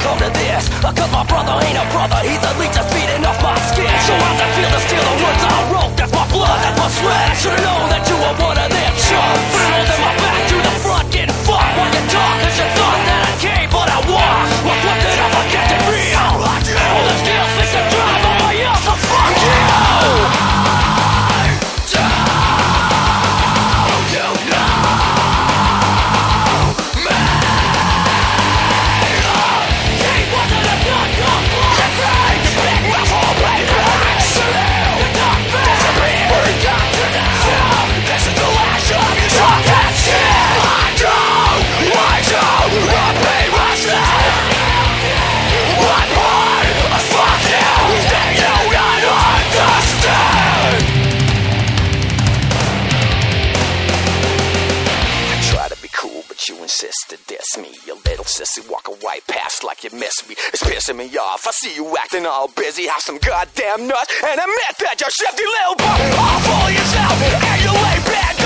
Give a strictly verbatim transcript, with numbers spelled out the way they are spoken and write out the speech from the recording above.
come to this? Cause my brother ain't a brother, he's a leech that's feeding off my skin. So how's it feel to steal the words I wrote? That's my blood, that's my sweat. Should've known that you were one of them chumps. Put it holding my back to the front, getting fucked while you talk. Cause you thought that I came, but I walked. Well, what did I forget to be? All the skills fix the drive on my ass, so fuck you! To diss me, you little sissy, walking right past like you miss me. It's pissing me off. I see you acting all busy, have some goddamn nuts, and admit that you're shifty little bum. All full of yourself, and you lay bad.